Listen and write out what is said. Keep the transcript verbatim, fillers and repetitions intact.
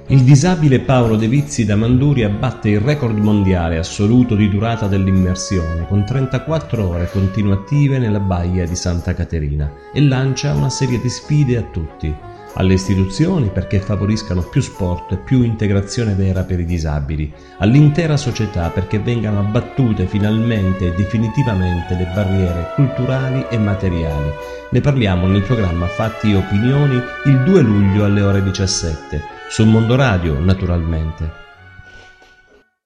Il disabile Paolo De Vizzi da Manduria batte il record mondiale assoluto di durata dell'immersione con trentaquattro ore continuative nella baia di Santa Caterina e lancia una serie di sfide a tutti, alle istituzioni perché favoriscano più sport e più integrazione vera per i disabili, all'intera società perché vengano abbattute finalmente e definitivamente le barriere culturali e materiali. Ne parliamo nel programma Fatti e Opinioni il due luglio alle ore diciassette, su Mondo Radio naturalmente.